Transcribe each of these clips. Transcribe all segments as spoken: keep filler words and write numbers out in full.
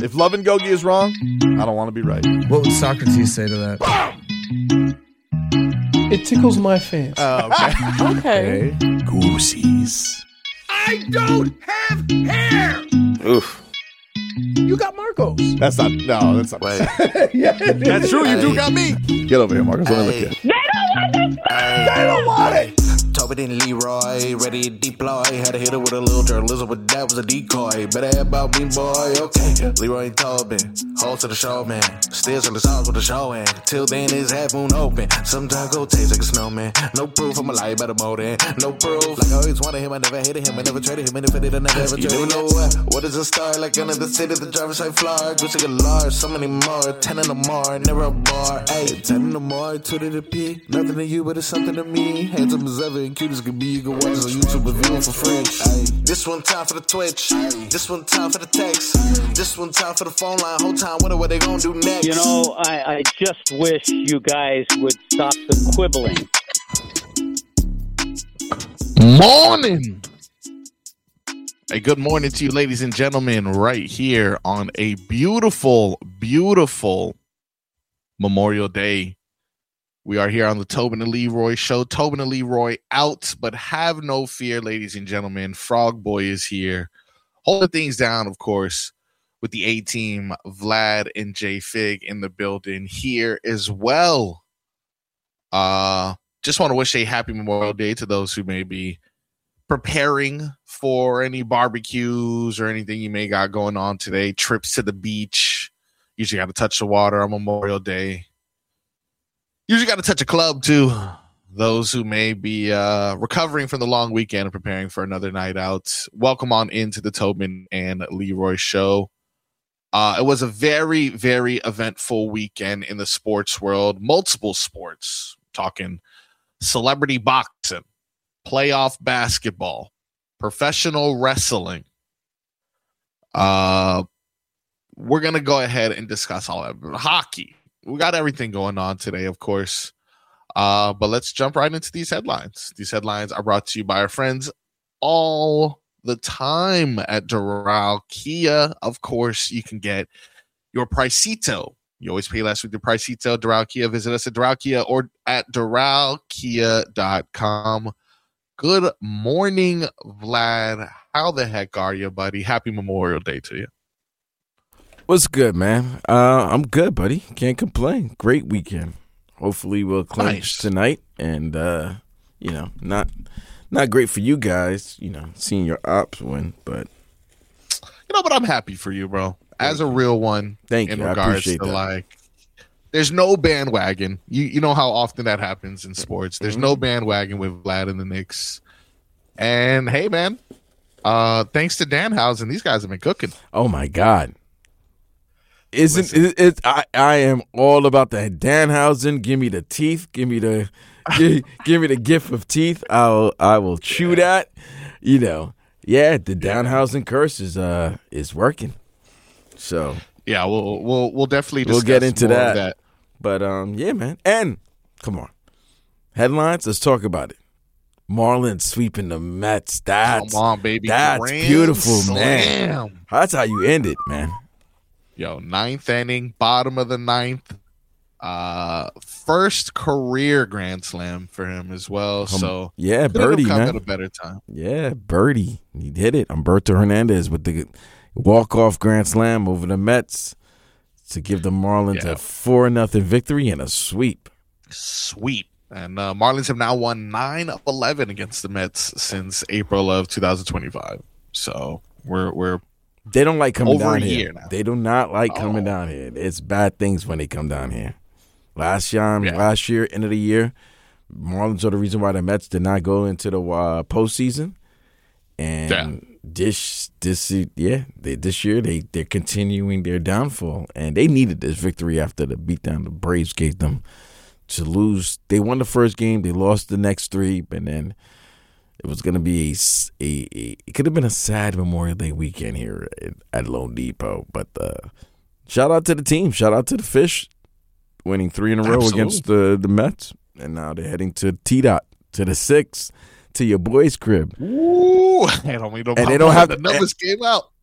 If Love and Gogi is wrong, I don't want to be right. What would Socrates say to that? It tickles my fancy. Oh, okay. Okay. Goosies. I don't have hair! Oof. You got Marcos. That's not, no, that's not. Wait. Yeah, That's true, you do got me. Get over here, Marcus. Let me look at you. They don't want this! They don't want it. Tobin and Leroy, ready to deploy. Had to hit it with a little journalism, but that was a decoy. Better have about me, boy. Okay, Leroy and Tobin, hold to the show, man. Still to the sauce with the show, and till then it's half moon open. Sometimes go taste like a snowman. No proof, I'm a lie about a motor. No proof, like I always wanted him. I never hated him. I never traded him. And if I did, I never ever traded him. You never know what. What is a star? Like another city, the driver's side floor. Gucci galore, so many more. Ten in the more, never a bar. Hey, ten in the more, two to the P. Nothing to you, but it's something to me. Handsome as ever and cute as can be. You can watch us on YouTube and view it for free. Ay. This one time for the Twitch. This one time for the text. This one time for the phone line. Whole time wonder what they gonna do next. You know, I, I just wish you guys would stop the quibbling. Morning. A good morning to you, ladies and gentlemen, right here on a beautiful, beautiful Memorial Day. We are here on the Tobin and Leroy show. Tobin and Leroy out, but have no fear, ladies and gentlemen. Frog Boy is here, holding things down, of course, with the A-team, Vlad and J Fig in the building here as well. Uh, just want to wish a happy Memorial Day to those who may be preparing for any barbecues or anything you may got going on today. Trips to the beach. Usually got to touch the water on Memorial Day. Usually got to touch a club, too. Those who may be uh, recovering from the long weekend and preparing for another night out, welcome on into the Tobin and Leroy show. Uh, it was a very, very eventful weekend in the sports world. Multiple sports. Talking celebrity boxing, playoff basketball, professional wrestling. Uh, we're going to go ahead and discuss all that. Hockey. We got everything going on today, of course. Uh, but let's jump right into these headlines. These headlines are brought to you by our friends all the time at Doral Kia. Of course, you can get your Pricito. You always pay less with your Pricito. Doral Kia. Visit us at Doral Kia or at doral kia dot com. Good morning, Vlad. How the heck are you, buddy? Happy Memorial Day to you. What's good, man? Uh, I'm good, buddy. Can't complain. Great weekend. Hopefully we'll clinch Nice. tonight. And, uh, you know, not not great for you guys, you know, seeing your ops win. But, You know, but I'm happy for you, bro. As a real one, Thank in you. I regards appreciate to that. like, there's no bandwagon. You you know how often that happens in sports. There's no bandwagon with Vlad and the Knicks. And hey, man, uh, thanks to Danhausen, these guys have been cooking. oh, my God. Isn't Listen. it, it? I, I am all about that Danhausen. Give me the teeth. Give me the give, give me the gift of teeth. I'll I will chew that. You know, yeah. The Danhausen curse is uh is working. So Yeah, we'll we'll we'll definitely We'll discuss get into more of that. that. But um, yeah, man. And come on, headlines. Let's talk about it. Marlins sweeping the Mets. That's Come on, baby. That's Grand beautiful, man. slam. That's how you end it, man. Yo, ninth inning, bottom of the ninth. Uh, first career grand slam for him as well. So Yeah, couldn't have birdie, come man. at a better time. Yeah, birdie. He did it. Humberto Hernandez with the walk-off grand slam over the Mets to give the Marlins Yeah. a four nothing victory and a sweep. Sweep. And uh, Marlins have now won nine of eleven against the Mets since April of two thousand twenty-five. So we're we're They don't like coming Over down a here. year now. They do not like coming Oh. down here. It's bad things when they come down here. Last year, Yeah. last year, end of the year, Marlins are the reason why the Mets did not go into the uh, postseason. And Yeah. this, this, yeah, they, this year they they're continuing their downfall, and they needed this victory after the beatdown the Braves gave them to lose. They won the first game, they lost the next three, and then it was going to be a, s- a- a- it could have been a sad Memorial Day weekend here at, at Lone Depot. But uh, shout out to the team, shout out to the Fish, winning three in a row Absolutely. against the the Mets, and now they're heading to T-Dot, to the six, to your boy's crib. Ooh, I don't, we don't And they don't have the to- numbers came out.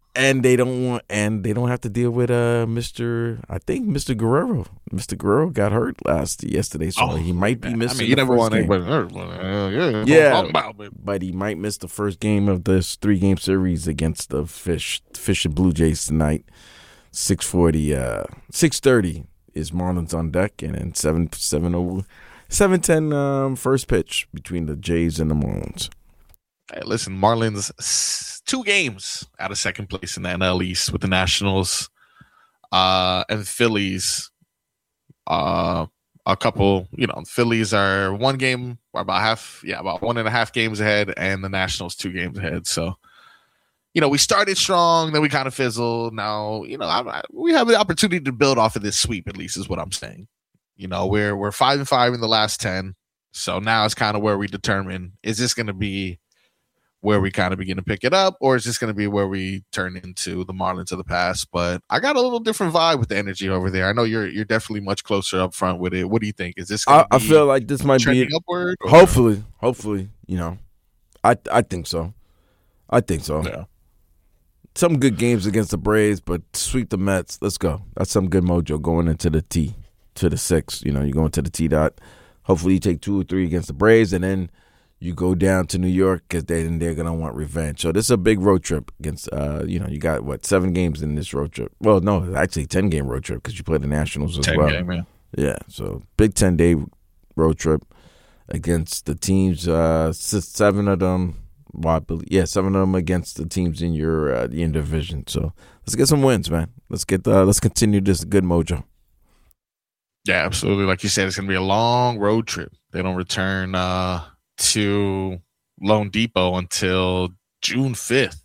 And they don't want, and they don't have to deal with uh Mister I think Mister Guerrero. Mister Guerrero got hurt last yesterday, so Oh, he might be man. missing. I mean, you the never first want game. anybody hurt. but, uh, yeah, Yeah, talk about, but- but he might miss the first game of this three-game series against the Fish, Fish and Blue Jays tonight. Six forty, uh, six thirty is Marlins on deck, and then seven seven over seven ten um, first pitch between the Jays and the Marlins. Hey, listen, Marlins s- two games out of second place in the N L East with the Nationals, uh, and Phillies. Uh, a couple, you know, Phillies are one game or about half, yeah, about one and a half games ahead, and the Nationals two games ahead. So, you know, we started strong, then we kind of fizzled. Now, you know, I, I, we have the opportunity to build off of this sweep. At least is what I'm saying. You know, we're we're five and five in the last ten. So now it's kind of where we determine, is this going to be where we kind of begin to pick it up, or is this going to be where we turn into the Marlins of the past? But I got a little different vibe with the energy over there. I know you're you're definitely much closer up front with it. What do you think? Is this I, gonna I be feel like this might be trending upward? or- hopefully, hopefully, you know, I I think so. I think so. Yeah. Some good games against the Braves, but sweep the Mets. Let's go. That's some good mojo going into the T, to the six. You know, you're going to the T dot. Hopefully, you take two or three against the Braves, and then you go down to New York because they, they're going to want revenge. So this is a big road trip against, uh, you know, you got, what, seven games in this road trip. Well, no, actually ten-game road trip because you play the Nationals as ten well. game, yeah. Yeah, so big ten-day road trip against the teams, uh, s- seven of them, well, I believe, yeah, seven of them against the teams in your uh, in your division. So let's get some wins, man. Let's get uh, let's continue this good mojo. Yeah, absolutely. Like you said, it's going to be a long road trip. They don't return uh, to Lone Depot until June fifth.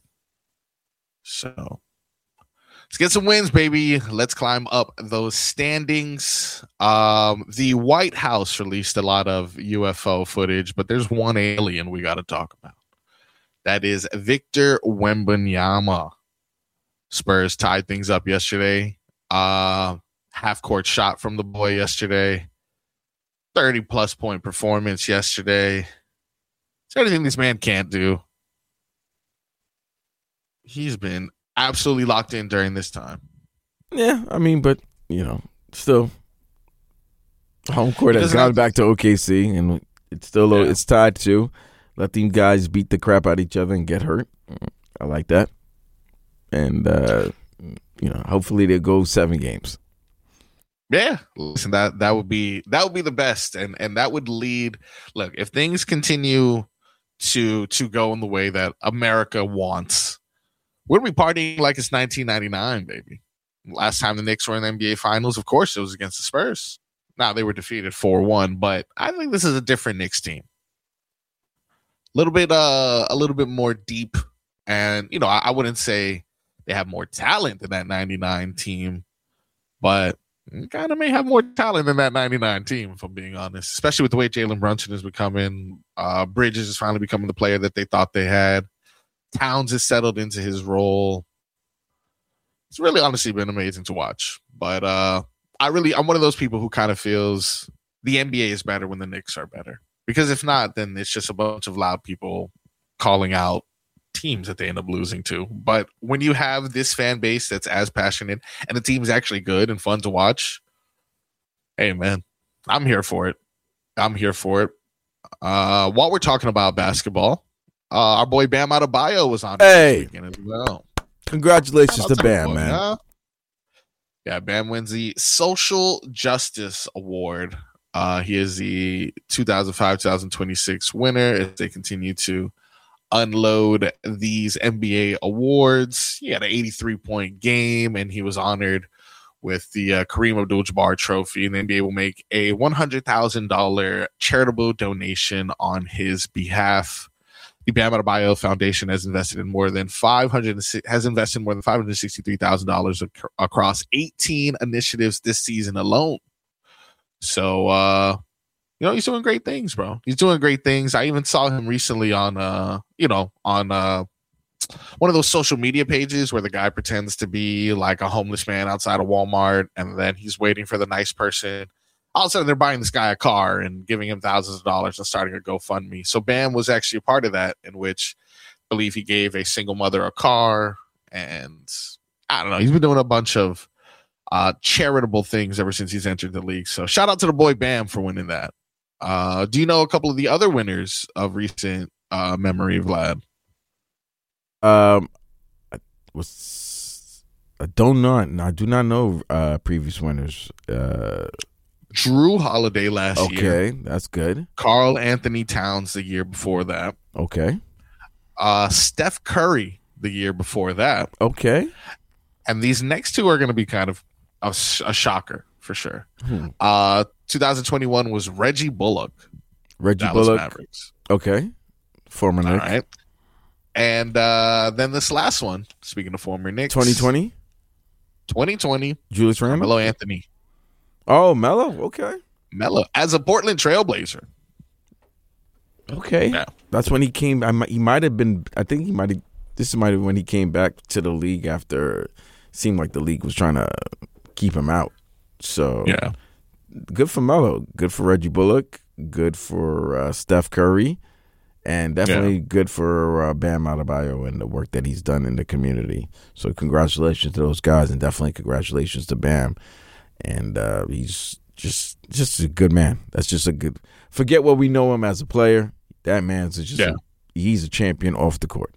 So let's get some wins, baby. Let's climb up those standings. Um, the White House released a lot of U F O footage, but there's one alien we got to talk about. That is Victor Wembanyama. Spurs tied things up yesterday. Uh, half court shot from the boy yesterday. thirty plus point performance yesterday. Is there anything this man can't do? He's been absolutely locked in during this time. Yeah, I mean, but you know, still, home court He has doesn't gone have to- back to O K C, and it's still Yeah. it's tied to let these guys beat the crap out of each other and get hurt. I like that, and uh, you know, hopefully they go seven games. Yeah, listen, that that would be that would be the best, and and that would lead. Look, if things continue to to go in the way that America wants, we're gonna be partying like it's nineteen ninety-nine, baby. Last time the Knicks were in the N B A Finals, of course, it was against the Spurs. Now they were defeated four one, but I think this is a different Knicks team. A little bit, uh, a little bit more deep, and you know, I, I wouldn't say they have more talent than that ninety-nine team, but kind of may have more talent than that ninety-nine team, if I'm being honest, especially with the way Jalen Brunson is becoming. Uh, Bridges is finally becoming the player that they thought they had. Towns has settled into his role. It's really honestly been amazing to watch. But uh, I really, I'm one of those people who kind of feels the N B A is better when the Knicks are better. Because if not, then it's just a bunch of loud people calling out teams that they end up losing to. But when you have this fan base that's as passionate and the team's actually good and fun to watch, hey man, I'm here for it. I'm here for it. Uh, while we're talking about basketball, uh, our boy Bam Adebayo was on Hey. this weekend as well. Congratulations Shout to out Bam, the boy, man. huh? Yeah, Bam wins the Social Justice Award. Uh, he is the two thousand five two thousand twenty-six winner as they continue to unload these N B A awards. He had an eighty-three point game, and he was honored with the uh, Kareem Abdul-Jabbar Trophy. And the N B A will make a one hundred thousand dollars charitable donation on his behalf. The Bam Adebayo Foundation has invested in more than five hundred has invested more than five hundred sixty-three thousand dollars ac- across eighteen initiatives this season alone. So, uh, you know, he's doing great things, bro. He's doing great things. I even saw him recently on, uh, you know, on uh, one of those social media pages where the guy pretends to be like a homeless man outside of Walmart, and then he's waiting for the nice person. All of a sudden, they're buying this guy a car and giving him thousands of dollars and starting a GoFundMe. So Bam was actually a part of that, in which I believe he gave a single mother a car, and I don't know. He's been doing a bunch of uh, charitable things ever since he's entered the league. So shout out to the boy Bam for winning that. Uh, do you know a couple of the other winners of recent uh, memory, Vlad? Um, I was I don't know. I do not know uh, previous winners. Uh, Drew Holiday last okay, year. Okay, that's good. Karl Anthony Towns the year before that. Okay. Uh, Steph Curry the year before that. Okay. And these next two are going to be kind of a, a shocker for sure. Hmm. Uh, twenty twenty-one was Reggie Bullock. Reggie Dallas Bullock. Mavericks. Okay. Former Knick. All right. And uh, then this last one, speaking of former Knicks. twenty twenty. twenty twenty. Julius Randle. Melo Anthony. Oh, Melo. Okay. Melo as a Portland Trailblazer. Okay. Yeah. That's when he came. I might, he might have been. I think he might have. This might have when he came back to the league after it seemed like the league was trying to keep him out. So yeah, good for Melo. Good for Reggie Bullock. Good for uh, Steph Curry, and definitely yeah. good for uh, Bam Adebayo and the work that he's done in the community. So congratulations to those guys, and definitely congratulations to Bam. And uh, he's just just a good man. That's just a good. Forget what we know him as a player. That man's just yeah. a, he's a champion off the court.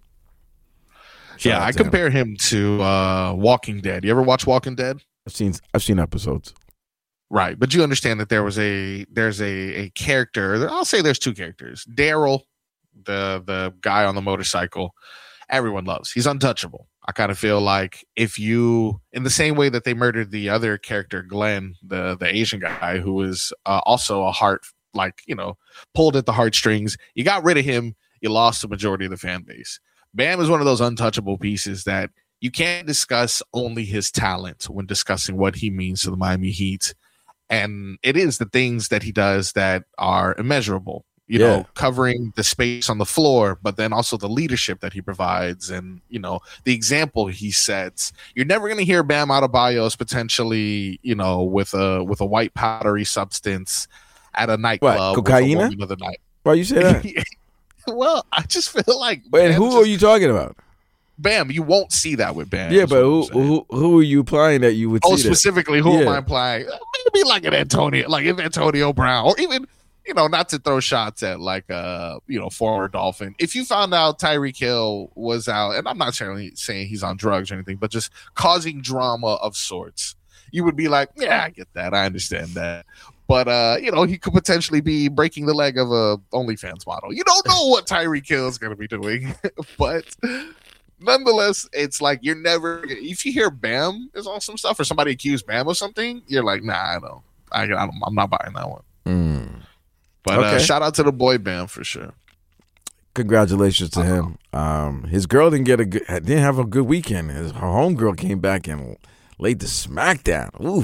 Shout yeah, I compare him, him to uh, Walking Dead. You ever watch Walking Dead? I've seen I've seen episodes. Right, but you understand that there was a there's a a character. I'll say there's two characters. Daryl, the the guy on the motorcycle, everyone loves. He's untouchable. I kind of feel like if you, in the same way that they murdered the other character, Glenn, the the Asian guy who was uh, also a heart, like, you know, pulled at the heartstrings. You got rid of him, you lost the majority of the fan base. Bam is one of those untouchable pieces that you can't discuss only his talent when discussing what he means to the Miami Heat. And it is the things that he does that are immeasurable. You yeah. know, covering the space on the floor, but then also the leadership that he provides and, you know, the example he sets. You're never going to hear Bam Adebayo's potentially, you know, with a with a white powdery substance at a nightclub. What, cocaine? Of the night. Why you say that? Well, I just feel like. And who just, are you talking about? Bam, you won't see that with Bam. Yeah, but who, who who are you implying that you would oh, see specifically, that? who yeah. am I implying? Maybe like an Antonio, like if Antonio Brown, or even, you know, not to throw shots at like a, you know, former Dolphin. If you found out Tyreek Hill was out, and I'm not necessarily saying he's on drugs or anything, but just causing drama of sorts, you would be like, yeah, I get that. I understand that. But, uh, you know, he could potentially be breaking the leg of a OnlyFans model. You don't know what Tyreek Hill is going to be doing. But nonetheless, it's like you're never – if you hear Bam is on some stuff or somebody accused Bam of something, you're like, nah, I don't. I, I don't I'm not buying that one. Mm. But okay. uh, shout out to the boy Bam for sure. Congratulations to him. Um, his girl didn't get a good, didn't have a good weekend. His, her homegirl came back and laid the smackdown. Ooh,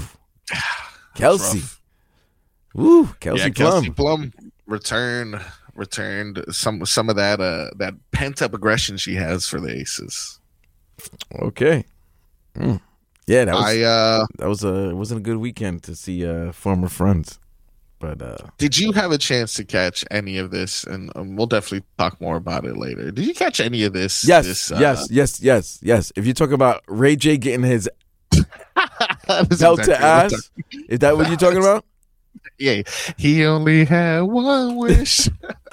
Kelsey. Woo, Kelsey yeah, Plum. Kelsey Plum returned returned some some of that uh that pent up aggression she has for the Aces. Okay. Mm. Yeah, that was I uh that was a it wasn't a good weekend to see uh former friends. But uh did you have a chance to catch any of this? And um, we'll definitely talk more about it later. Did you catch any of this? Yes, this, uh, yes, yes, yes, yes. If you talk about Ray J getting his belt exactly to ass, is that what you're talking about? Yeah, he only had one wish.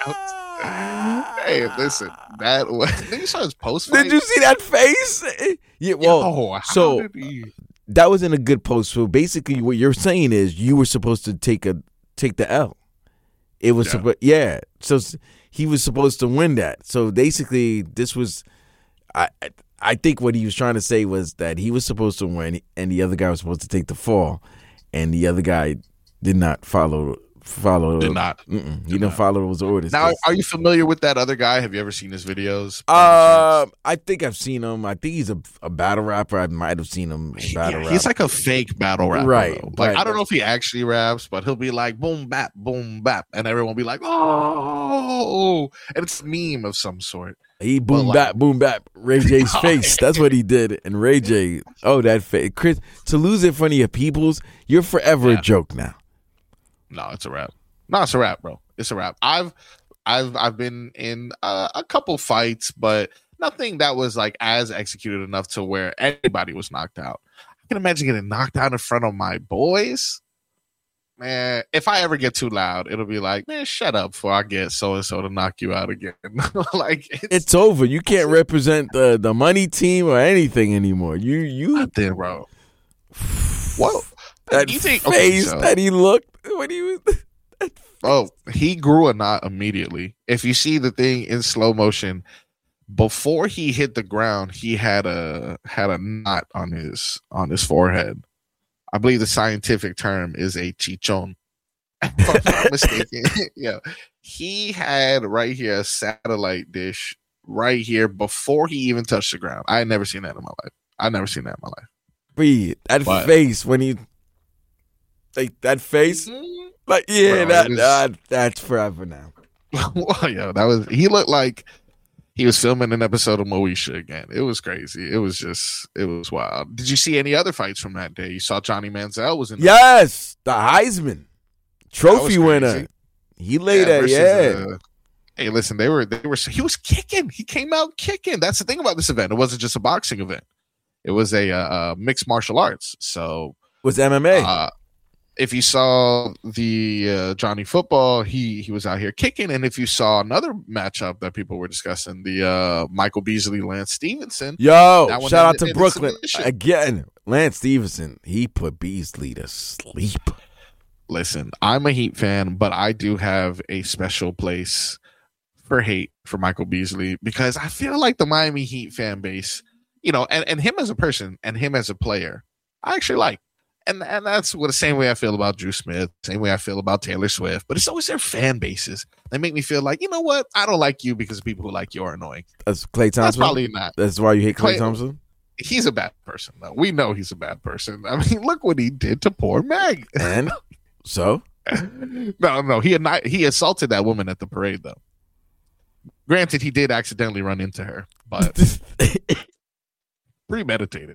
Hey, listen, that was. Did you saw his post fight? Did you see that face? Yeah, well, Yo, how so did he... that wasn't a good post. So basically, what you're saying is you were supposed to take a take the L. It was, Yeah. suppo- yeah. So s- he was supposed to win that. So basically, this was, I I think what he was trying to say was that he was supposed to win, and the other guy was supposed to take the fall, and the other guy did not follow follow. Did not. Mm-mm, he didn't follow those orders. Now, are you familiar with that other guy? Have you ever seen his videos? Uh, I think I've seen him. I think he's a, a battle rapper. I might have seen him in battle Yeah, rap. he's like a fake battle rapper, Right, though. Like right. I don't know if he actually raps, but he'll be like boom bap, boom bap, and everyone will be like, oh, and it's a meme of some sort. He boom like- bap, boom bap, Ray J's face. That's what he did. And Ray J, oh, that face. Chris, to lose in front of your peoples, you're forever Yeah. a joke now. No, it's a rap. No, it's a rap, bro. It's a rap. I've, I've, I've been in uh, a couple fights, but nothing that was like as executed enough to where anybody was knocked out. I can imagine getting knocked out in front of my boys. Man, if I ever get too loud, it'll be like, man, shut up before I get so and so to knock you out again. Like it's, it's over. You can't represent the the money team or anything anymore. You you nothing, bro. Whoa, that you think, face okay, so, that he looked when he was. Oh, he grew a knot immediately. If you see the thing in slow motion, before he hit the ground, he had a had a knot on his on his forehead. I believe the scientific term is a chichon. If I'm not mistaken. Yeah. He had right here a satellite dish right here before he even touched the ground. I had never seen that in my life. I've never seen that in my life. Breathe. That but, face when he like that face. Like yeah, bro, that was, uh, that's forever now. Well, yeah, that was he looked like he was filming an episode of Moesha again. It was crazy. It was just, it was wild. Did you see any other fights from that day? You saw Johnny Manziel was in. Yes, the Heisman Trophy winner. He laid yeah, that. Yeah. Uh, hey, listen, they were, they were. He was kicking. He came out kicking. That's the thing about this event. It wasn't just a boxing event. It was a uh, mixed martial arts. So it was M M A. Uh, if you saw the uh, Johnny football, he he was out here kicking. And if you saw another matchup that people were discussing, the uh, Michael Beasley, Lance Stevenson. Yo, shout out to Brooklyn. Again, Lance Stevenson, he put Beasley to sleep. Listen, I'm a Heat fan, but I do have a special place for hate for Michael Beasley because I feel like the Miami Heat fan base, you know, and, and him as a person and him as a player, I actually like. And and that's what the same way I feel about Drew Smith, same way I feel about Taylor Swift. But it's always their fan bases. They make me feel like, you know what? I don't like you because people who like you are annoying. That's Klay Thompson? That's probably not. That's why you hate Klay, Klay Thompson? He's a bad person, though. We know he's a bad person. I mean, look what he did to poor Meg. And so? no, no. He he assaulted that woman at the parade, though. Granted, he did accidentally run into her, but premeditated.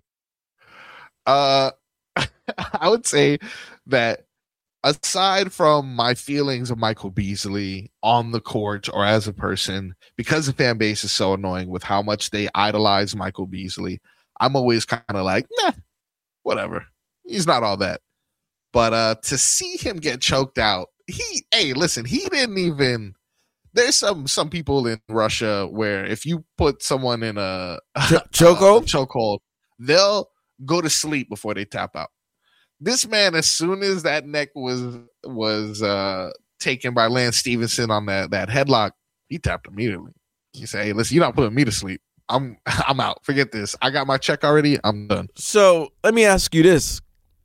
Uh... I would say that aside from my feelings of Michael Beasley on the court or as a person, because the fan base is so annoying with how much they idolize Michael Beasley, I'm always kind of like, nah, whatever. He's not all that. But uh, to see him get choked out, he, hey, listen, he didn't even. There's some some people in Russia where if you put someone in a chokehold, chokehold, they'll go to sleep before they tap out. This man, as soon as that neck was was uh, taken by Lance Stevenson on that, that headlock, he tapped immediately. He said, "Hey, listen, you're not putting me to sleep. I'm I'm out. Forget this. I got my check already. I'm done." So let me ask you this: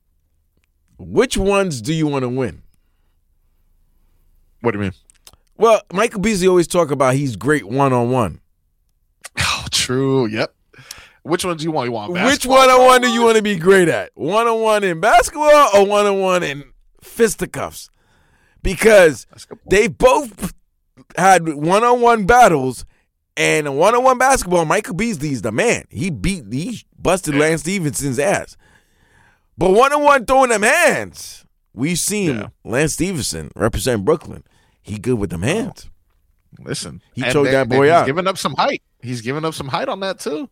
which ones do you want to win? What do you mean? Well, Michael Beasley always talk about he's great one on one. Oh, true. Yep. Which ones do you want? You want basketball? Which one-on-one do you want to be great at? One-on-one in basketball or one-on-one in fisticuffs? Because they both had one-on-one battles, and in one-on-one basketball, Michael Beasley's the man. He beat, he busted yeah. Lance Stevenson's ass. But one-on-one throwing them hands, we've seen yeah. Lance Stevenson represent Brooklyn. He good with them hands. Oh, listen, he choked then, that boy he's out. He's giving up some height. He's giving up some height on that too.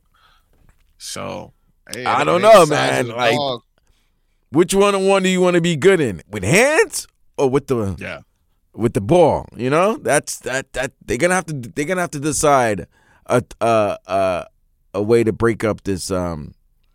So hey, I don't know, man. Like, dog. Which one on one do you want to be good in? With hands or with the yeah, with the ball? You know, that's that that they're gonna have to they're gonna have to decide a a a, a way to break up this um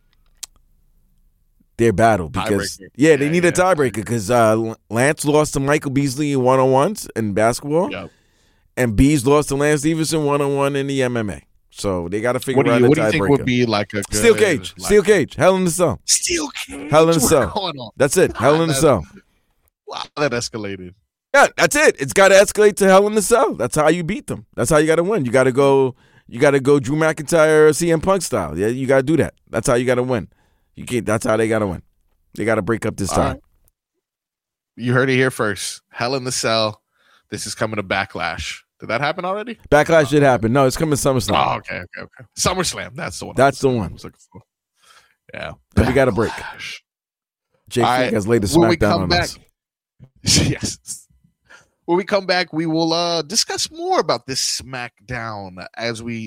their battle because yeah, yeah they yeah, need yeah. a tiebreaker because uh, Lance lost to Michael Beasley in one on ones in basketball, yep. and Bees lost to Lance Stevenson one on one in the M M A. So they got to figure what do you, out a what do you think would be like a good, steel cage, like, steel cage, Hell in the Cell, steel cage, Hell in the Cell. That's it, Hell in the Cell. Wow, that escalated. Yeah, that's it. It's got to escalate to Hell in the Cell. That's how you beat them. That's how you got to win. You got to go. You got to go Drew McIntyre, C M Punk style. Yeah, you got to do that. That's how you got to win. You can't. That's how they got to win. They got to break up this All time. Right. You heard it here first. Hell in the Cell. This is coming to Backlash. Did that happen already? Backlash did happen. No, it's coming SummerSlam. Oh, okay, okay, okay. SummerSlam. That's the one. That's the one. Yeah. But we got a break. Jake right. has laid a smackdown on back, us. Yes. When we come back, we will uh, discuss more about this SmackDown as we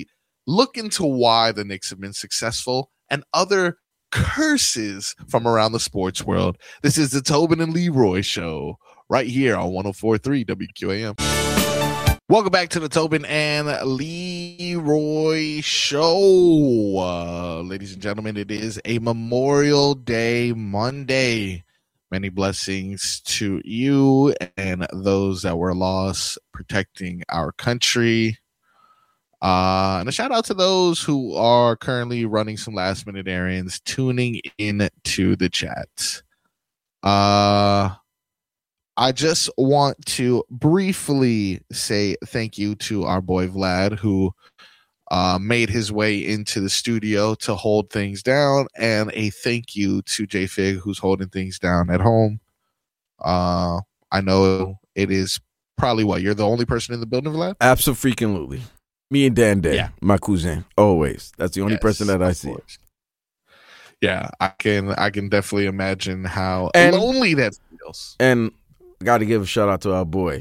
look into why the Knicks have been successful and other curses from around the sports world. This is the Tobin and Leroy Show right here on one oh four point three W Q A M. Welcome back to the Tobin and Leroy Show. Uh, ladies and gentlemen, it is a Memorial Day Monday. Many blessings to you and those that were lost protecting our country. Uh, and a shout out to those who are currently running some last minute errands, tuning in to the chat. Uh, I just want to briefly say thank you to our boy Vlad, who uh, made his way into the studio to hold things down, and a thank you to J Fig, who's holding things down at home. Uh, I know it is probably what, you're the only person in the building, Vlad? Absolutely. Me and Dan Day, yeah. my cousin, always. That's the only Yes, person that I see. Course. Yeah, I can I can definitely imagine how and, lonely that feels. And got to give a shout out to our boy,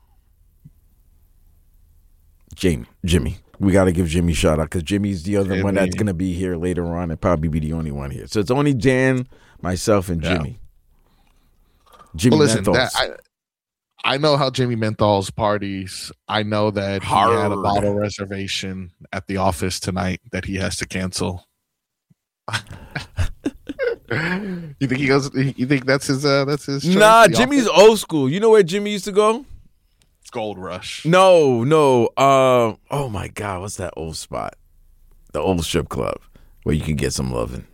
Jamie, Jimmy. We got to give Jimmy a shout out because Jimmy's the other Jimmy. one that's going to be here later on and probably be the only one here. So it's only Dan, myself, and Yeah. Jimmy. Jimmy Well, listen, Menthols. that, I, I know how Jimmy Menthol's parties. I know that he Hard. had a bottle reservation at the office tonight that he has to cancel. You think he goes? You think that's his? Uh, that's his. choice, Nah, the Jimmy's office? old school. You know where Jimmy used to go? Gold Rush. No, no. Uh, oh my God, what's that old spot? The old strip club where you can get some loving.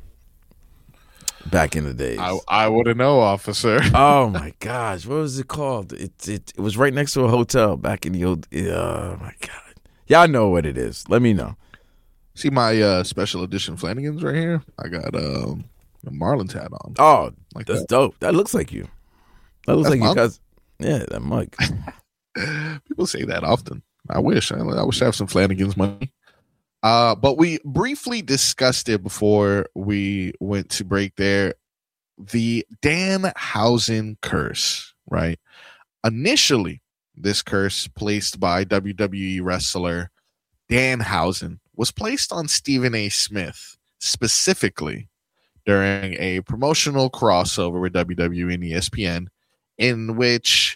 Back in the days. I I wouldn't know, officer. Oh my gosh, what was it called? It it it was right next to a hotel back in the old. Oh my God, y'all know what it is. Let me know. See my uh, special edition Flanagan's right here. I got um, a Marlins hat on. Oh, Like that's that. dope. That looks like you. That looks That's like you mine? guys. Yeah, that mug. People say that often. I wish. I, I wish I have some Flanagan's money. Uh, but we briefly discussed it before we went to break there. The Danhausen curse, right? Initially, this curse placed by W W E wrestler Danhausen was placed on Stephen A. Smith specifically during a promotional crossover with W W E and E S P N, in which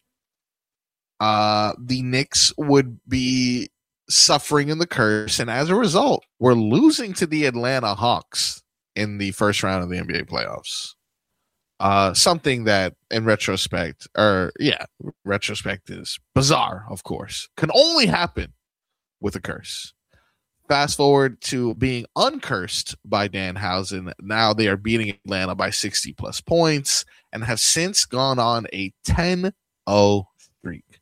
uh, the Knicks would be suffering in the curse, and as a result, we're losing to the Atlanta Hawks in the first round of the N B A playoffs. Uh, something that, in retrospect, or yeah, retrospect is bizarre, of course, can only happen with a curse. Fast forward to being uncursed by Danhausen. Now they are beating Atlanta by sixty plus points and have since gone on a ten oh streak,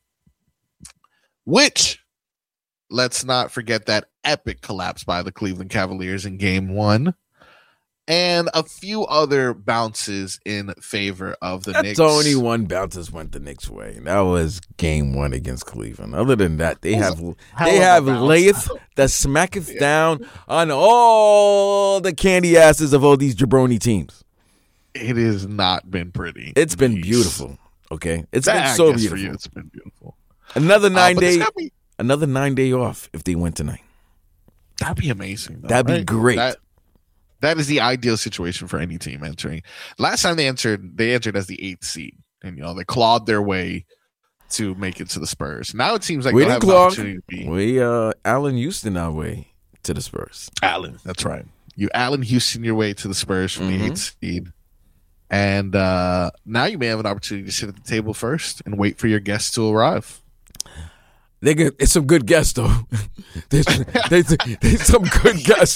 which, let's not forget that epic collapse by the Cleveland Cavaliers in game one, and a few other bounces in favor of the That's Knicks. only one bounces went the Knicks' way. And that was game one against Cleveland. Other than that, they have they have layeth that smacketh down on all the candy asses of all these jabroni teams. It has not been pretty. It's been Jeez. beautiful. Okay, it's That, been I so guess beautiful. for you. It's been beautiful. Another Uh, nine but this day, got me- another nine day off if they win tonight. That'd be amazing. Though, That'd be right? great. That, that is the ideal situation for any team entering. Last time they entered, they entered as the eighth seed, and you know they clawed their way to make it to the Spurs. Now it seems like We they'll didn't have an claw. opportunity to be We uh, Allen Houston our way to the Spurs. Allen. That's right. You Allen Houston your way to the Spurs from Mhm. the eighth seed, and uh, now you may have an opportunity to sit at the table first and wait for your guests to arrive. They get it's some good guests though. there's, there's, there's some good guests.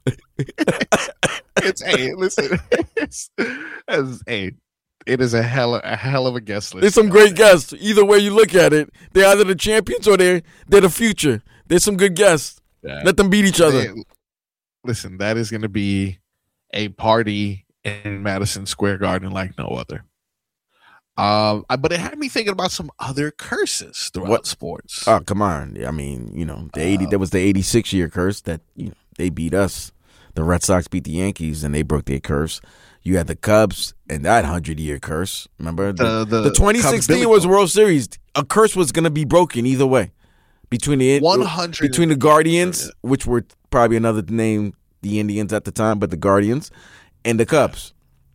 It's hey, listen, it's, as hey, it is a hell a hell of a guest list. There's some great guests. Either way you look at it, they're either the champions or they're they're the future. There's some good guests. Yeah. Let them beat each other. Hey, listen, that is going to be a party in Madison Square Garden like no other. Um, I- but it had me thinking about some other curses throughout What? sports. Oh come on! I mean, you know, the eighty. That was the eighty-six year curse that you know they beat us. The Red Sox beat the Yankees and they broke their curse. You had the Cubs and that hundred year curse. Remember The- the the twenty sixteen Cubs was Billy- World Series. A curse was going to be broken either way between the one hundred between the Guardians, which were probably another name, the Indians at the time, but the Guardians and the Cubs.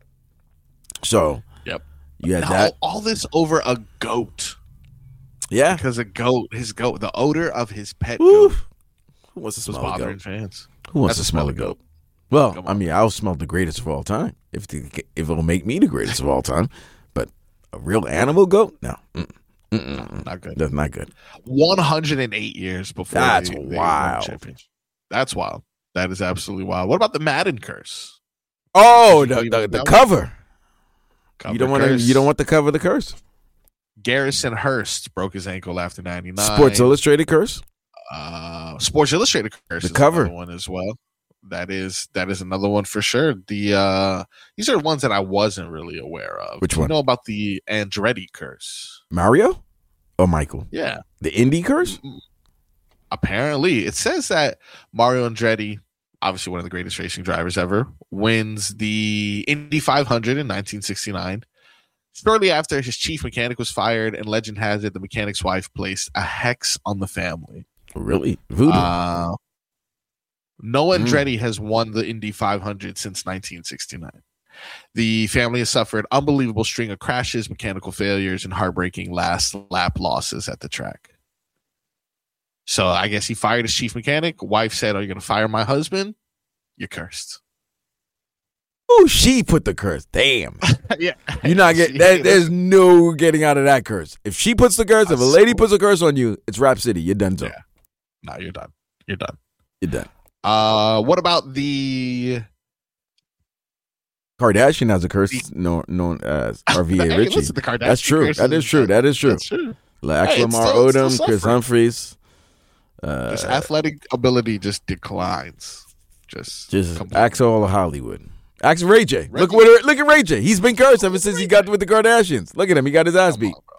So, yep. You had now, that. All this over a goat. Yeah. Because a goat, his goat, the odor of his pet Woo. goat Who wants to was smell a bothering goat? fans. Who wants That's to smell a goat? Well, Come I on. mean, I'll smell the greatest of all time if the, if it'll make me the greatest of all time. But a real animal goat? No. Mm. Mm-mm. Not good. That's not good. one hundred eight years before That's they, they won the wild. championship. That's wild. That is absolutely wild. What about the Madden curse? Oh, Did you the, know you the, went the down? cover. Cover You don't want to. curse. You don't want the cover of the curse. Garrison Hurst broke his ankle after ninety-nine. Sports Illustrated curse. Uh, Sports Illustrated curse. The is cover. another one as well. That is that is another one for sure. The uh, these are ones that I wasn't really aware of. Which Do you one? know about the Andretti curse? Mario or Michael? Yeah. The Indy curse. Apparently, it says that Mario Andretti, obviously one of the greatest racing drivers ever, wins the Indy five hundred in nineteen sixty-nine. Shortly after, his chief mechanic was fired, and legend has it the mechanic's wife placed a hex on the family. Really? Voodoo. Uh, Noah Mm. Andretti has won the Indy five hundred since nineteen sixty-nine. The family has suffered unbelievable string of crashes, mechanical failures, and heartbreaking last lap losses at the track. So I guess he fired his chief mechanic. Wife said, "Are you going to fire my husband? You're cursed." Oh, she put the curse. Damn. Yeah, You're not getting that. There's no getting out of that curse. If she puts the curse, if a lady puts a curse on you, it's Rap City. You're done. So Yeah. No, you're done. You're done. you're done. Uh, what about the? Kardashian has a curse known, known as R V A Hey, Richie. listen, the Kardashian That's true. curse That is true. That is true. That's true. Like Hey, it's Lamar still- it's Odom, still Chris suffering. Humphries. Uh, His athletic ability just declines. Just, just completely. ask all of Hollywood. Ask Ray J. Ray Look J. what look at Ray J. He's been cursed ever since he got with the Kardashians. Look at him. He got his ass Come beat. on, bro.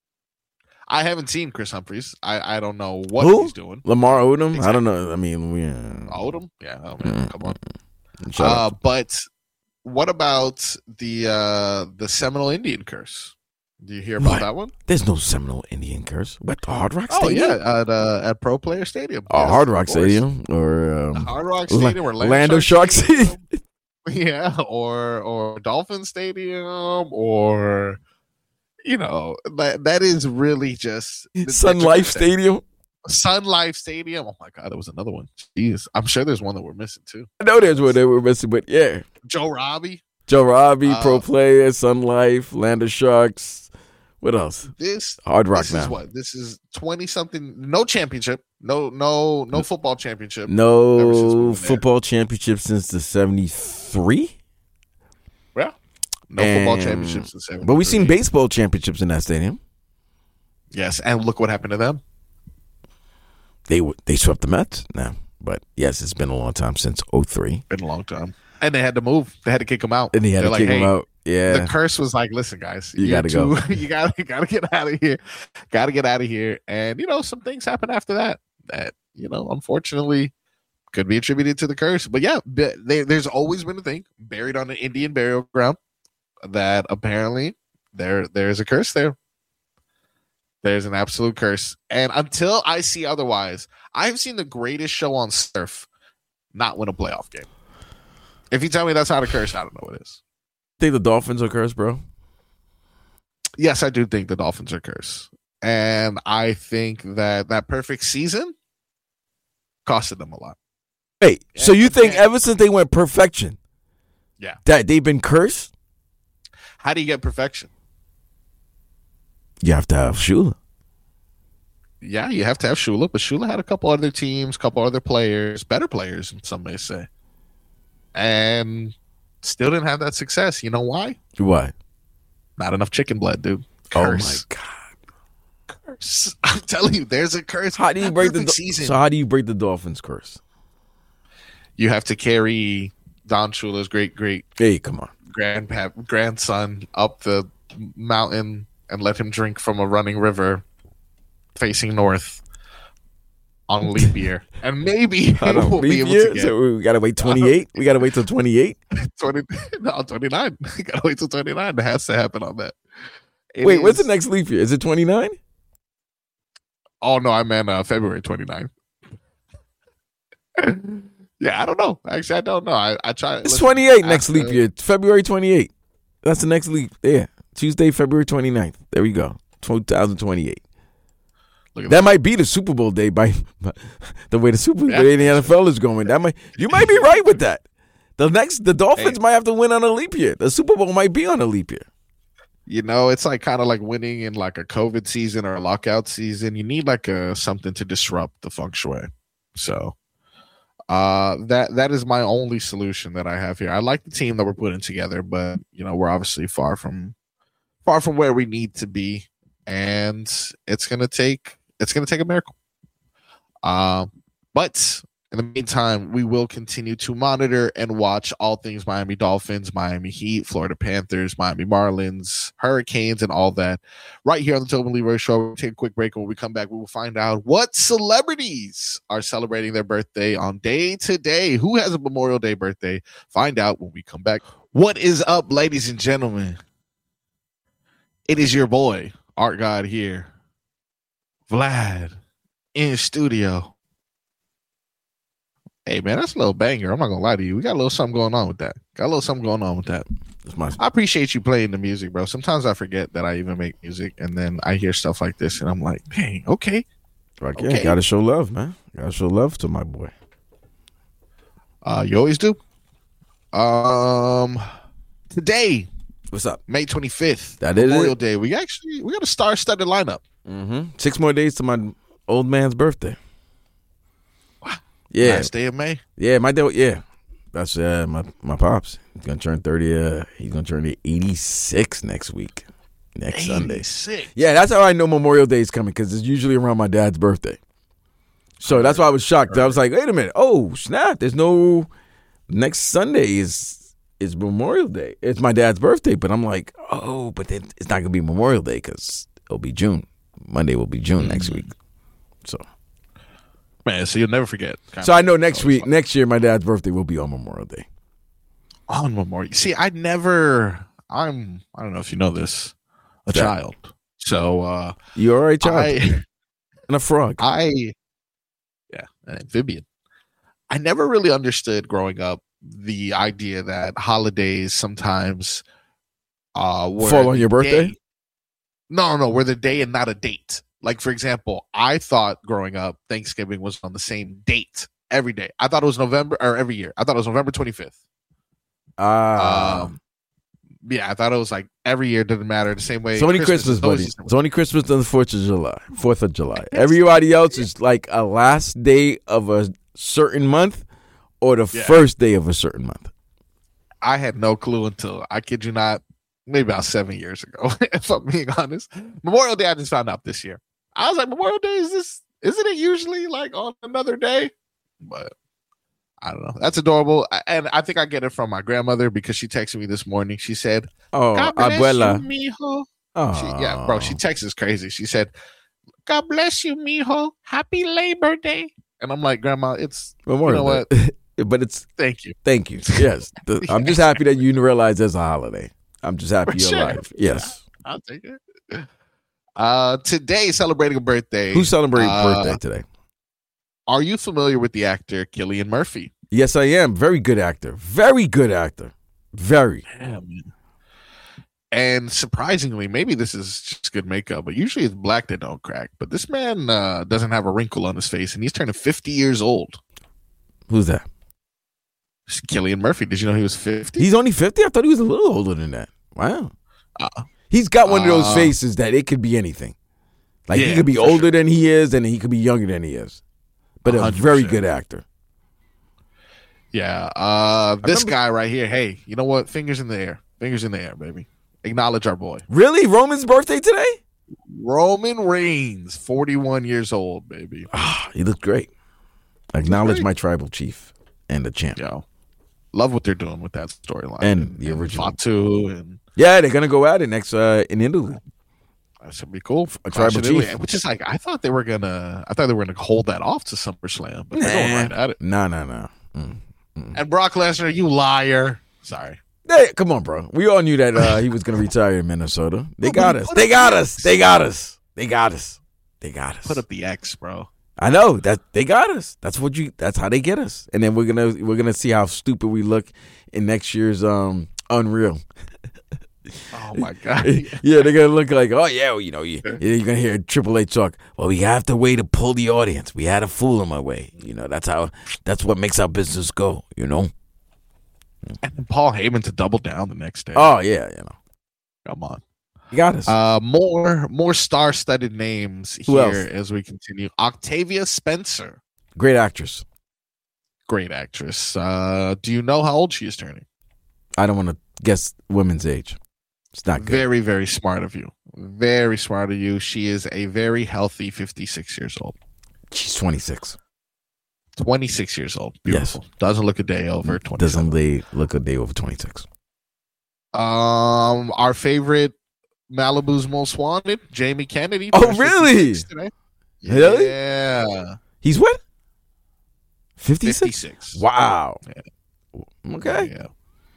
I haven't seen Chris Humphries. I, I don't know what Who? he's doing. Lamar Odom. I Exactly. don't know. I mean, we, uh, Odom? Yeah, oh, man, come on. shut Uh, up. but what about the uh, the Seminole Indian curse? Do you hear about What? that one? There's no Seminole Indian curse. What, the Hard Rock Oh Stadium? yeah, at uh, at Pro Player Stadium. Oh, Yes, Hard of Rock course. Stadium or um, Hard Rock La- Stadium or Lando Shark Stadium. Yeah, or or Dolphin Stadium, or you know that that is really just Sun Life Stadium. Sun Life Stadium. Oh my God, there was another one. Jeez, I'm sure there's one that we're missing too. I know there's what they were missing, but yeah. Joe Robbie. Joe Robbie, Uh, Pro Player, Sun Life, Lander Sharks. What else? This Hard Rock this now. is what this is twenty something. No championship. No no no football championship. Ever since we've No been there. football championship since the seventy-three. Yeah, no football And- championships since seventy-three. But we've seen baseball championships in that stadium. Yes, and look what happened to them. They w- they swept the Mets now. But yes, it's been a long time since oh three. Been a long time, and they had to move. They had to kick them out. And he had They're to like, kick hey, him out. Yeah. The curse was like, listen, guys, You year gotta go. two, you gotta, you gotta get out of here. Gotta get out of here. And you know, some things happen after that that you know, unfortunately, could be attributed to the curse. But yeah, be- there, there's always been a thing buried on an Indian burial ground that apparently there there's a curse there. There's an absolute curse, and until I see otherwise, I've seen the greatest show on surf not win a playoff game. If you tell me that's not a curse, I don't know what it is. Think the Dolphins are cursed, bro? Yes, I do think the Dolphins are cursed. And I think that that perfect season costed them a lot. Hey, so Yeah, you think yeah. ever since they went perfection, Yeah. that they've been cursed? How do you get perfection? You have to have Shula. Yeah, you have to have Shula, but Shula had a couple other teams, couple other players, better players, some may say. And still didn't have that success. You know why? What? Not enough chicken blood, dude. Curse. Oh my god! Curse. I'm telling you, there's a curse. How do you That break the perfect Do- season? so? How do you break the Dolphins' curse? You have to carry Don Shula's great great Hey, come on! grandpa grandson up the mountain and let him drink from a running river facing north on leap year, and maybe I don't we'll be leap able year, to get so we gotta wait twenty-eight. We gotta wait till twenty-eight. twenty, no, twenty-nine. Gotta wait till twenty-nine. That has to happen on that. It Wait, what's the is- next leap year? Is it twenty-nine? Oh no, I meant uh, February twenty-ninth. Yeah, I don't know. Actually, I don't know. I, I try. It's listen, twenty-eight next after- leap year. February twenty-eighth. That's the next leap. Yeah. Tuesday, February twenty-ninth. There we go. twenty twenty-eight. Look at That might be the Super Bowl day by the way the Super Yeah. the way the N F L is going. That might you might be right with that. The next the Dolphins Hey. might have to win on a leap year. The Super Bowl might be on a leap year. You know, it's like kind of like winning in like a COVID season or a lockout season. You need like a something to disrupt the feng shui. So uh that that is my only solution that I have here. I like the team that we're putting together, but you know, we're obviously far from far from where we need to be. And it's gonna take it's gonna take a miracle. Um, but in the meantime, we will continue to monitor and watch all things Miami Dolphins, Miami Heat, Florida Panthers, Miami Marlins, Hurricanes, and all that right here on the Tobin Leroy Show. We'll take a quick break. When we come back, we will find out what celebrities are celebrating their birthday on day to day. Who has a Memorial Day birthday? Find out when we come back. What is up, ladies and gentlemen? It is your boy, Art God here. Vlad in studio. Hey man, that's a little banger. I'm not gonna lie to you. We got a little something going on with that. Got a little something going on with that. That's my I appreciate you playing the music, bro. Sometimes I forget that I even make music, and then I hear stuff like this, and I'm like, dang, okay. right. Okay. Yeah, gotta show love, man. Gotta show love to my boy. Uh, you always do. Um, today, What's up? May twenty-fifth, That is Memorial it. Day. We actually we got a star-studded lineup. Mm-hmm. Six more days to my old man's birthday. Yeah, Last day of May. yeah, my dad. Yeah, that's uh, my my pops. He's gonna turn thirty. Uh, he's gonna turn eighty-six next week, next Sunday. eighty-six. Yeah, that's how I know Memorial Day is coming because it's usually around my dad's birthday. So that's why I was shocked. I was like, wait a minute. Oh snap! There's no next Sunday is is Memorial Day. It's my dad's birthday, but I'm like, oh, but then it's not gonna be Memorial Day because it'll be June. Monday will be June next week. So. Man, so you'll never forget. So I know next week, next year, my dad's birthday will be on Memorial Day. On Memorial. See, I never. I'm. I don't know if you know this. A Yeah. child. So uh, You all right, child? I. And a frog. I. Yeah, an amphibian. I never really understood growing up the idea that holidays sometimes uh were Fall on the your birthday? day- No, no, were the day and not a date. Like, for example, I thought growing up Thanksgiving was on the same date every day. I thought it was November or every year. I thought it was November twenty-fifth. Ah, Um, yeah, I thought it was like every year didn't matter. The same way. it's only Christmas, is always buddy. the same It's only Christmas on the fourth of July. Fourth of July. Everybody else is like a last day of a certain month or the Yeah. first day of a certain month. I had no clue until, I kid you not, maybe about seven years ago, if I'm being honest. Memorial Day, I just found out this year. I was like, Memorial Day, is this, isn't it usually like on another day? But I don't know. That's adorable. I- And I think I get it from my grandmother because she texted me this morning. She said, Oh, God bless abuela. you, mijo. Oh, She, yeah, bro, she texts us crazy. She said, God bless you, mijo. Happy Labor Day. And I'm like, Grandma, it's, Memorial you know Day. But it's thank you. thank you. Yes, The- I'm just happy that you realize there's a holiday. I'm just happy For you're sure. alive. Yes. I'll take it. Uh, today, celebrating a birthday. Who's celebrating Uh, birthday today? Are you familiar with the actor Cillian Murphy? Yes, I am. Very good actor. Very good actor. Very. And surprisingly, maybe this is just good makeup, but usually it's black that don't crack. But this man uh, doesn't have a wrinkle on his face, and he's turning fifty years old. Who's that? It's Cillian Murphy. Did you know he was fifty? He's only fifty? I thought he was a little older than that. Wow. Uh, He's got one of those Uh, faces that it could be anything. Like he Yeah, could be for older than he is, and he could be younger than he is. But a one hundred very percent. good actor. yeah. Uh, this remember- guy right here. Hey, you know what? Fingers in the air. Fingers in the air, baby. Acknowledge our boy. Really? Roman's birthday today? Roman Reigns, forty-one years old, baby. Ah, he looked great. Acknowledge great. my tribal chief and the champ. Yo, love what they're doing with that storyline. And the original. Fatu, and Yeah, they're gonna go at it next uh, in Italy. that should be cool. A tribal Clash of Italy, chief. which is like, I thought they were gonna, I thought they were gonna hold that off to SummerSlam, but they're going right at it. No, no, no. Mm. And Brock Lesnar, you liar! Sorry, Hey, come on, bro. We all knew that uh, he was gonna retire in Minnesota. They No, but got he us. put They up got the us. X. They got us. They got us. They got us. put up the X, bro. I know that they got us. That's what you. That's how they get us. And then we're gonna we're gonna see how stupid we look in next year's um Unreal. Oh my God! Yeah, they're gonna look like, oh yeah, well, you know, you, you're gonna hear Triple H talk. Well, we have to way to pull the audience. We had to fool them away. You know, that's how. That's what makes our business go. You know. And then Paul Heyman to double down the next day. Oh yeah, you know. Come on. You got us. Uh, more more star-studded names Who here else? as we continue. Octavia Spencer, Great actress. great actress. Uh, do you know how old she is turning? I don't want to guess women's age. It's not good. Very, very smart of you. Very smart of you. She is a very healthy fifty-six years old. She's twenty-six. twenty-six years old. Beautiful. Doesn't look a day over twenty. Doesn't they look a day over twenty-six? Um, our favorite Malibu's Most Wanted, Jamie Kennedy. Oh, turns really? fifty-six today. Really? Yeah. He's what? fifty-six? fifty-six. Wow. Yeah. Okay. Yeah.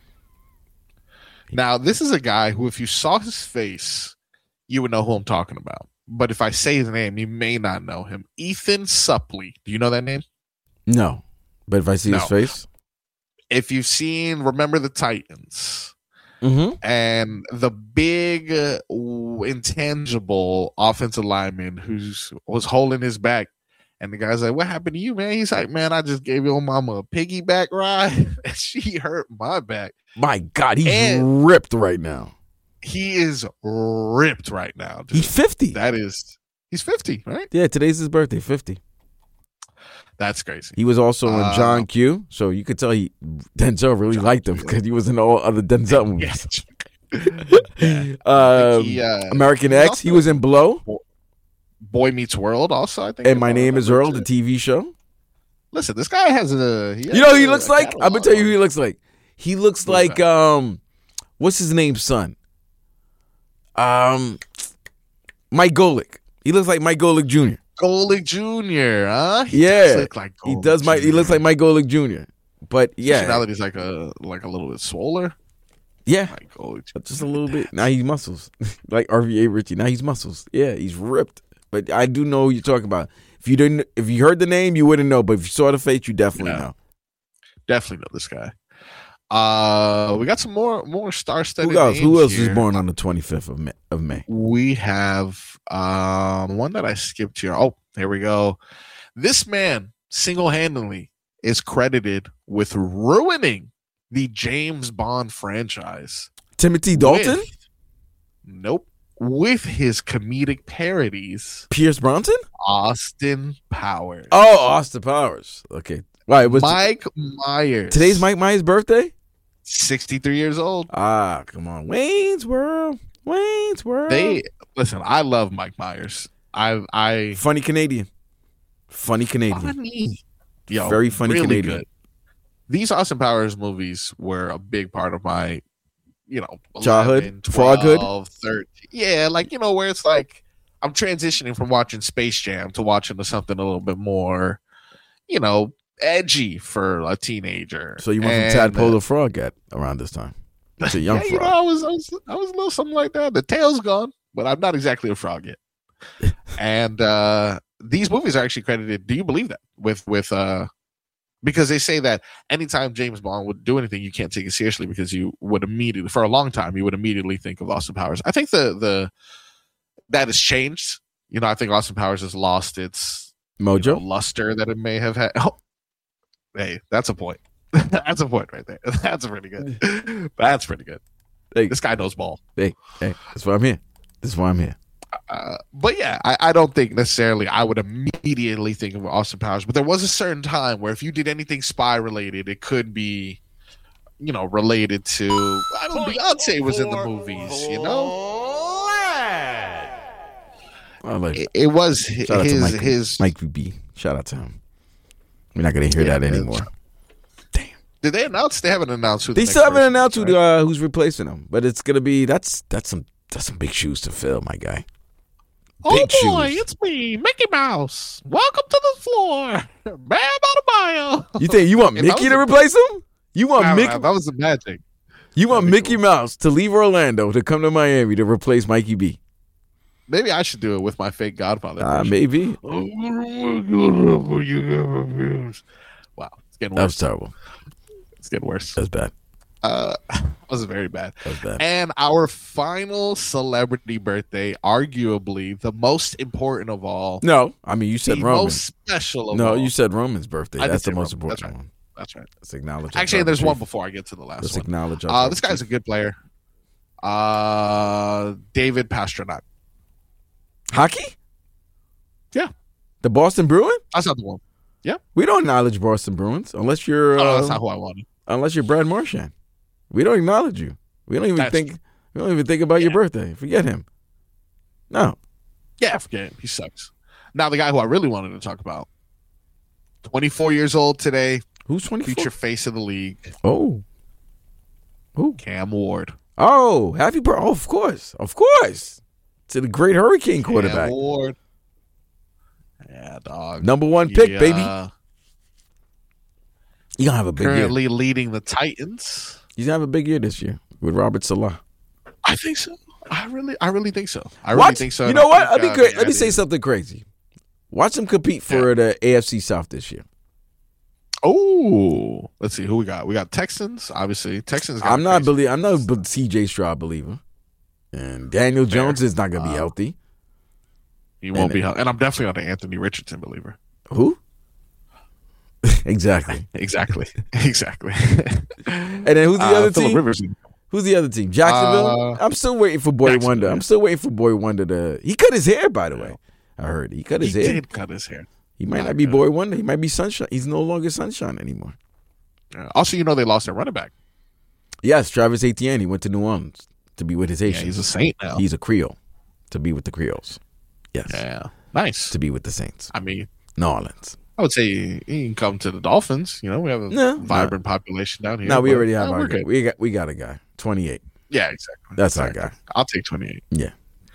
Now, this is a guy who, if you saw his face, you would know who I'm talking about. But if I say his name, you may not know him. Ethan Suplee. Do you know that name? No. But if I see his No. face? If you've seen Remember the Titans Mm-hmm. and the big uh, w- intangible offensive lineman who's was holding his back, and the guy's like, "What happened to you, man?" He's like, "Man, I just gave your mama a piggyback ride, and she hurt my back." My God, he's And- ripped right now. He is ripped right now. Dude. He's fifty. That is, he's fifty, right? Yeah, today's his birthday, fifty. That's crazy. He was also in Uh, John Q, so you could tell he Denzel really liked him because he was in all other Denzel movies. Yeah. um, He, uh, American he's X, he was in Blow, Boy Meets World, also. I think. and My Name is Earl, the T V show. Listen, this guy has a. He has You know who he a looks like? I'm gonna tell you who he catalog. looks like. He looks Who's like that? um, what's his name, son? Um, Mike Golick. He looks like Mike Golick Junior Golick Junior, huh? He Yeah, does look like he Golick does. Mike. He looks like Mike Golick Junior But yeah, Now that he's like a like a little bit swoller. yeah, Like Golick. just a little bit. Now he's muscles, like R V A Richie. Now he's muscles. Yeah, he's ripped. But I do know who you're talking about. If you didn't, if you heard the name, you wouldn't know. But if you saw the face, you definitely Yeah. know. Definitely know this guy. Uh, we got some more more star-studded Who else? names Who else here. was born on the twenty-fifth of May? Of May? We have um one that I skipped here. Oh, here we go. This man single-handedly is credited with ruining the James Bond franchise. Timothy Dalton, With- nope. With his comedic parodies, Pierce Bronson. Austin Powers. Oh, Austin Powers. Okay, right. It was Mike Myers. today's Mike Myers' birthday. sixty-three years old. Ah, come on, Wayne's World. Wayne's World. They listen. I love Mike Myers. I I funny Canadian. Funny Canadian. funny. Yo, Very funny really Canadian. good. These Austin Powers movies were a big part of my, you know, Childhood? eleven, Froghood? twelve, thirteen. Yeah, like, you know, where it's like I'm transitioning from watching Space Jam to watching to something a little bit more, you know, edgy for a teenager. So you went And, from Tadpole uh, to Frogette around this time. It's a young yeah, you frog. know, I was, I was, I was a little something like that. The tail's gone, but I'm not exactly a frog yet. and uh, these movies are actually credited. Do you believe that with with uh, because they say that anytime James Bond would do anything, you can't take it seriously because you would immediately, for a long time, you would immediately think of Austin Powers. I think the the that has changed. You know, I think Austin Powers has lost its Mojo. you know, luster that it may have had. Oh, hey, that's a point. That's a point right there. That's pretty good. That's pretty good. Hey, This guy knows ball. hey, hey. That's why I'm here. That's why I'm here. Uh, but yeah, I, I don't think necessarily I would immediately think of Austin Powers. But there was a certain time where if you did anything spy related, it could be, you know, related to. I don't. Beyonce was in the movies, you know. I like It, it was Shout out to his Mike, his. Mike V B. Shout out to him. We're not gonna hear Yeah, that man. anymore. Did they announce? They haven't announced who. the They next still haven't person announced is, who, right? uh, who's replacing him, but it's gonna be that's that's some that's some big shoes to fill, my guy. Oh Big boy, shoes. it's me, Mickey Mouse. Welcome to the floor. Bam Adebayo. You think you want If I Mickey was to a- replace him? You want I don't Mickey? know, that was the magic. You want that'd be Mickey cool. Mouse to leave Orlando to come to Miami to replace Mikey B? Maybe I should do it with my fake godfather. Uh, maybe. Wow, it's getting That was worse. terrible. It's getting worse. That's bad. Uh, that was very bad. That was bad. And our final celebrity birthday, arguably the most important of all. No, I mean you said the Roman. most special of No, all. you said Roman's birthday. I did That's the say most Roman. That's important right. one. That's right. Let's acknowledge. our Actually, there's brother, one Chief. before I get to the last Let's one. acknowledge. Our Uh, brother, this guy's a Chief. good player. Uh, David Pastrnak. Hockey. Yeah. The Boston Bruins. That's not the one. We don't acknowledge Boston Bruins unless you're Oh, no, uh, that's not who I wanted. unless you're Brad Marchand. We don't acknowledge you. We don't even That's think. We don't even think about your Yeah. birthday. Forget him. No. Yeah, forget him. He sucks. Now, the guy who I really wanted to talk about, twenty-four years old today, Who's twenty-four? future face of the league, Oh. Who? Cam Ward. Oh, happy birthday! Oh, of course, of course, to the great Hurricane quarterback, Cam Ward. Yeah, dog. number one pick, Yeah. baby. You gonna have a big Currently year. leading the Titans. He's gonna have a big year this year with Robert Salah. I think so. I really, I really think so. I really Watch, think so. you and know I what? think, Let me uh, cra- the let me say idea- something crazy. Watch them compete for the A F C South this year. Oh, let's see who we got. We got Texans, obviously. Texans. Got I'm not crazy. believe. I'm not a b- C J Stroud believer, and Daniel Fair. Jones is not gonna be Uh, healthy. He won't and- be, hel- and I'm definitely not an Anthony Richardson believer. Who? Exactly. Exactly, exactly. And then who's the other Phillip team? Rivers. Who's the other team? Jacksonville. Uh, I'm still waiting for Boy Jacksonville, Wonder. yeah. I'm still waiting for Boy Wonder to. He cut his hair, by the way. I heard he cut He his hair. did cut his hair. He might Not not be good. Boy Wonder. He might be Sunshine. He's no longer Sunshine anymore. Yeah. Also, you know they lost their running back. Yes, Travis Etienne. He went to New Orleans to be with his Yeah, Haitians. he's a Saint now. He's a Creole to be with the Creoles. Yes, Yeah, nice. to be with the Saints. I mean, New Orleans. I would say he can come to the Dolphins. You know, we have a No, vibrant population down here. No, we but, already have uh, our we're guy. good. We got we got a guy. twenty-eight. Yeah, exactly. That's our Exactly. guy. I'll take twenty-eight. Yeah.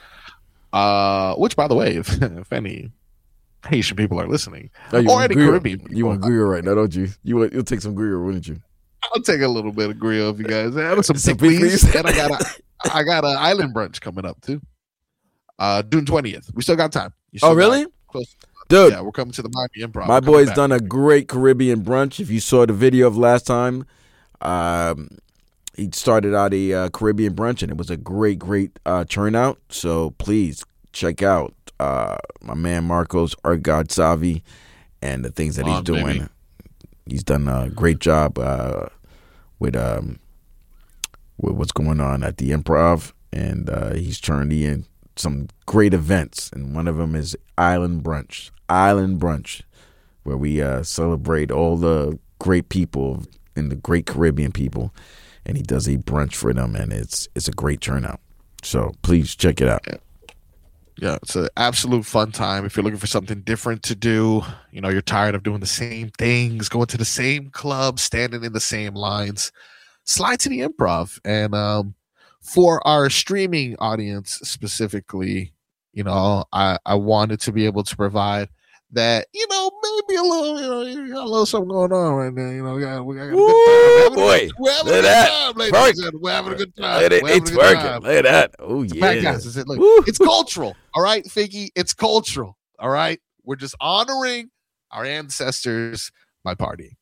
Uh, which, by the way, if, if any Haitian people are listening, Oh, you or want any Gruyere. Caribbean people, You want Gruyere right now, don't you? You want, you'll take some Gruyere, wouldn't you? I'll take a little bit of grill if you guys have some Some pickles. pickles. And I got a, I got an island brunch coming up too. Uh, June twentieth. We still got time. You Oh, still really? got close. Dude, Yeah, we're coming to the Miami Improv. my We're coming boy's back. done a great Caribbean brunch. If you saw the video of last time, um, he started out a uh, Caribbean brunch, and it was a great, great uh, turnout. So please check out uh, my man Marcos Argod Savi and the things that Come he's on, doing. baby. He's done a great job uh, with um, with what's going on at the Improv, and uh, he's turned in some great events, and one of them is Island Brunch. Island Brunch, where we uh, celebrate all the great people and the great Caribbean people, and he does a brunch for them, and it's it's a great turnout. So please check it out. Yeah, it's an absolute fun time. If you're looking for something different to do, you know, you're tired of doing the same things, going to the same club, standing in the same lines, slide to the Improv. And um, for our streaming audience specifically, you know, I, I wanted to be able to provide that, you know, maybe a little, you know, you got a little something going on right now. You know, we got, we got a good Woo, time. We're having a boy. good- We're having Look a at good that. time, ladies Twerk. and gentlemen. We're having a good time. Look at it. We're having It's a good working. time. Look at that. Oh, yeah. Podcast is it? Look, Woo. it's cultural. All right, Figgy. It's cultural. All right. We're just honoring our ancestors by partying.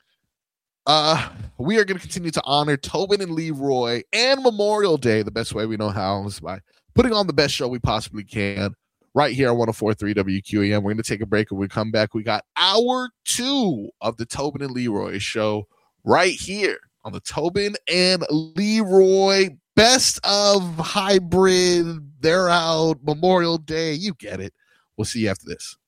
Uh, we are going to continue to honor Tobin and Leroy and Memorial Day the best way we know how is by putting on the best show we possibly can right here on one oh four point three W Q A M. We're going to take a break. When we come back, we got hour two of the Tobin and Leroy show right here on the Tobin and Leroy best of hybrid. They're out Memorial Day. You get it. We'll see you after this.